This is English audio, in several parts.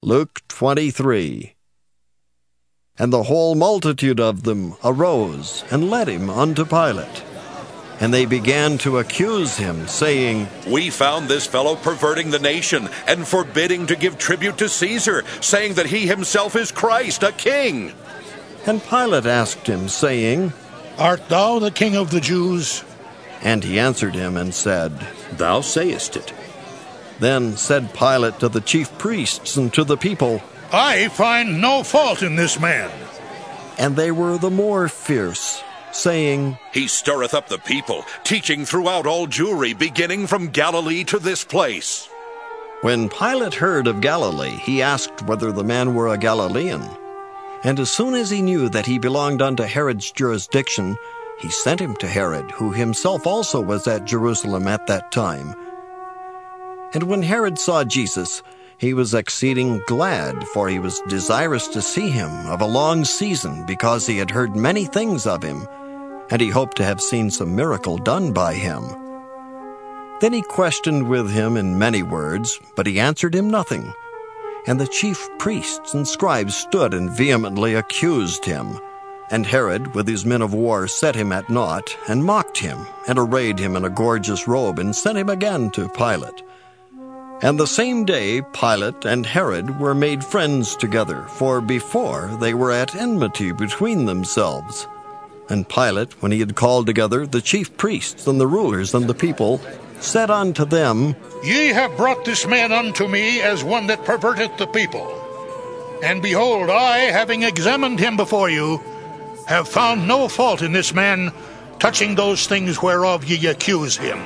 Luke 23. And the whole multitude of them arose and led him unto Pilate. And they began to accuse him, saying, We found this fellow perverting the nation and forbidding to give tribute to Caesar, saying that he himself is Christ, a king. And Pilate asked him, saying, Art thou the king of the Jews? And he answered him and said, Thou sayest it. Then said Pilate to the chief priests and to the people, I find no fault in this man. And they were the more fierce, saying, He stirreth up the people, teaching throughout all Jewry, beginning from Galilee to this place. When Pilate heard of Galilee, he asked whether the man were a Galilean. And as soon as he knew that he belonged unto Herod's jurisdiction, he sent him to Herod, who himself also was at Jerusalem at that time. And when Herod saw Jesus, he was exceeding glad, for he was desirous to see him of a long season, because he had heard many things of him, and he hoped to have seen some miracle done by him. Then he questioned with him in many words, but he answered him nothing. And the chief priests and scribes stood and vehemently accused him. And Herod, with his men of war, set him at naught, and mocked him, and arrayed him in a gorgeous robe, and sent him again to Pilate. And the same day Pilate and Herod were made friends together, for before they were at enmity between themselves. And Pilate, when he had called together the chief priests and the rulers and the people, said unto them, Ye have brought this man unto me as one that perverteth the people. And behold, I, having examined him before you, have found no fault in this man touching those things whereof ye accuse him.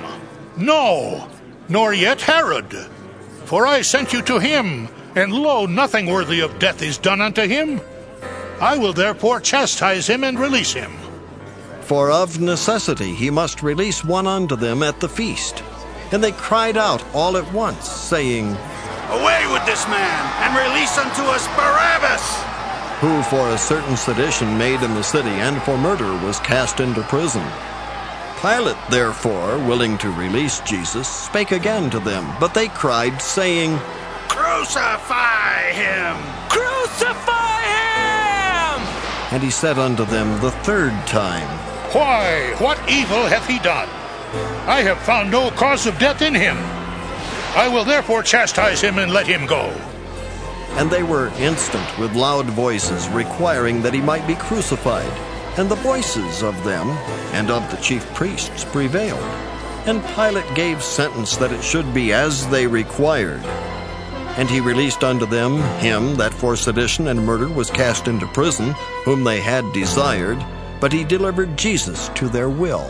No, nor yet Herod. For I sent you to him, and lo, nothing worthy of death is done unto him. I will therefore chastise him and release him. For of necessity he must release one unto them at the feast. And they cried out all at once, saying, Away with this man, and release unto us Barabbas! Who for a certain sedition made in the city, and for murder was cast into prison. Pilate, therefore, willing to release Jesus, spake again to them, but they cried, saying, Crucify him! Crucify him! And he said unto them the third time, Why, what evil hath he done? I have found no cause of death in him. I will therefore chastise him and let him go. And they were instant with loud voices, requiring that he might be crucified. And the voices of them and of the chief priests prevailed. And Pilate gave sentence that it should be as they required. And he released unto them him that for sedition and murder was cast into prison, whom they had desired, but he delivered Jesus to their will.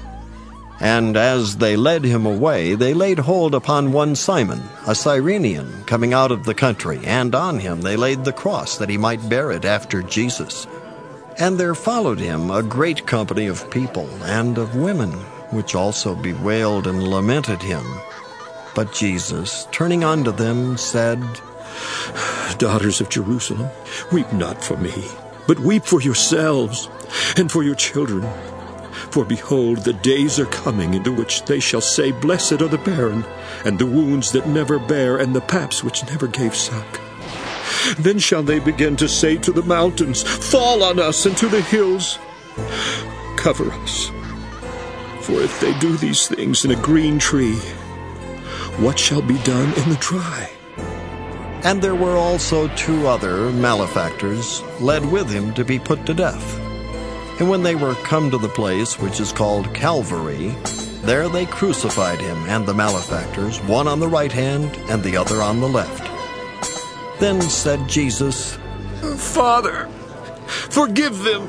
And as they led him away, they laid hold upon one Simon, a Cyrenian, coming out of the country, and on him they laid the cross, that he might bear it after Jesus. And there followed him a great company of people and of women, which also bewailed and lamented him. But Jesus, turning unto them, said, Daughters of Jerusalem, weep not for me, but weep for yourselves and for your children. For behold, the days are coming into which they shall say, Blessed are the barren, and the wounds that never bare, and the paps which never gave suck. Then shall they begin to say to the mountains, Fall on us, and to the hills, Cover us. For if they do these things in a green tree, what shall be done in the dry? And there were also 2 other malefactors led with him to be put to death. And when they were come to the place which is called Calvary, there they crucified him and the malefactors, one on the right hand and the other on the left. Then said Jesus, Father, forgive them,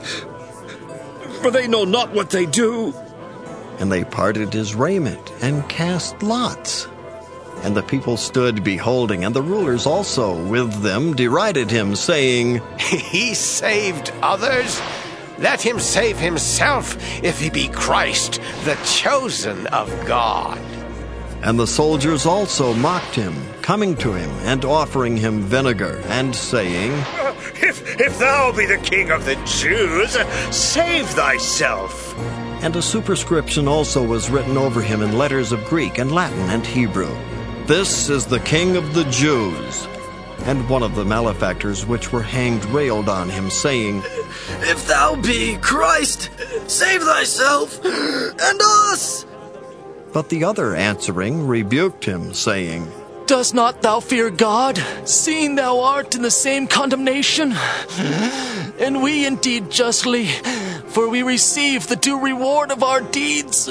for they know not what they do. And they parted his raiment and cast lots. And the people stood beholding, and the rulers also with them derided him, saying, He saved others. Let him save himself, if he be Christ, the chosen of God. And the soldiers also mocked him, coming to him and offering him vinegar, and saying, If thou be the King of the Jews, save thyself. And a superscription also was written over him in letters of Greek and Latin and Hebrew, This is the King of the Jews. And one of the malefactors which were hanged railed on him, saying, If thou be Christ, save thyself and us. But the other answering rebuked him, saying, Dost not thou fear God, seeing thou art in the same condemnation? And we indeed justly, for we receive the due reward of our deeds.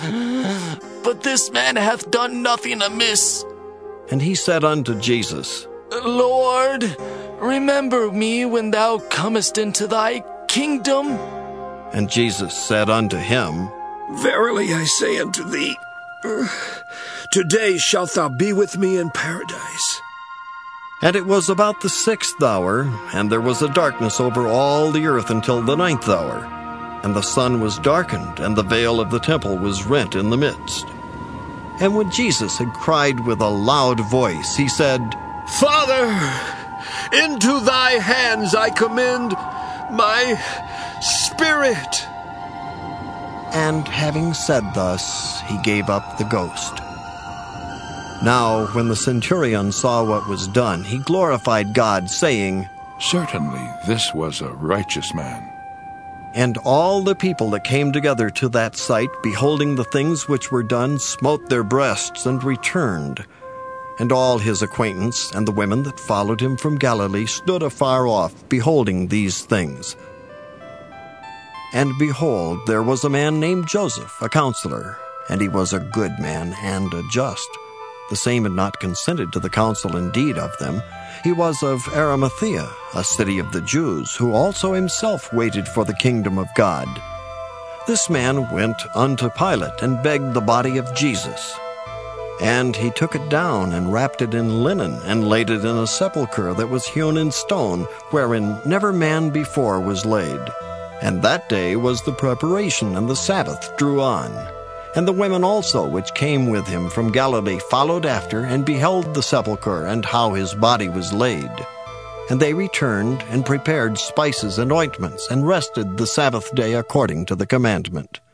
But this man hath done nothing amiss. And he said unto Jesus, Lord, remember me when thou comest into thy kingdom. And Jesus said unto him, Verily I say unto thee, today shalt thou be with me in paradise. And it was about the 6th hour, and there was a darkness over all the earth until the 9th hour. And the sun was darkened, and the veil of the temple was rent in the midst. And when Jesus had cried with a loud voice, he said, Father, into thy hands I commend my spirit. And having said thus, he gave up the ghost. Now, when the centurion saw what was done, he glorified God, saying, Certainly this was a righteous man. And all the people that came together to that sight, beholding the things which were done, smote their breasts and returned. And all his acquaintance and the women that followed him from Galilee stood afar off, beholding these things. And behold, there was a man named Joseph, a counselor, and he was a good man and a just. The same had not consented to the counsel indeed of them. He was of Arimathea, a city of the Jews, who also himself waited for the kingdom of God. This man went unto Pilate and begged the body of Jesus. And he took it down and wrapped it in linen and laid it in a sepulchre that was hewn in stone, wherein never man before was laid. And that day was the preparation, and the Sabbath drew on. And the women also which came with him from Galilee followed after, and beheld the sepulchre, and how his body was laid. And they returned, and prepared spices and ointments, and rested the Sabbath day according to the commandment.